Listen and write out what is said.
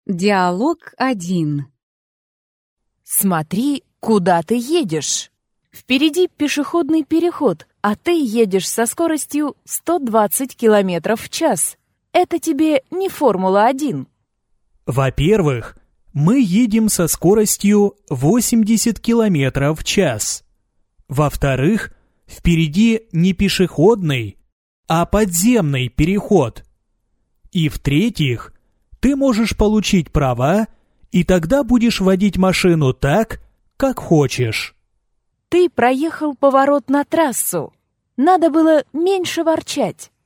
Диалог 1. Смотри, куда ты едешь. Впереди пешеходный переход, а ты едешь со скоростью 120 км в час. Это тебе не Формула-1. Во-первых, мы едем со скоростью 80 км в час. Во-вторых, впереди не пешеходный, а подземный переход. И в-третьих, ты можешь получить права, и тогда будешь водить машину так, как хочешь. Ты проехал поворот на трассу. Надо было меньше ворчать.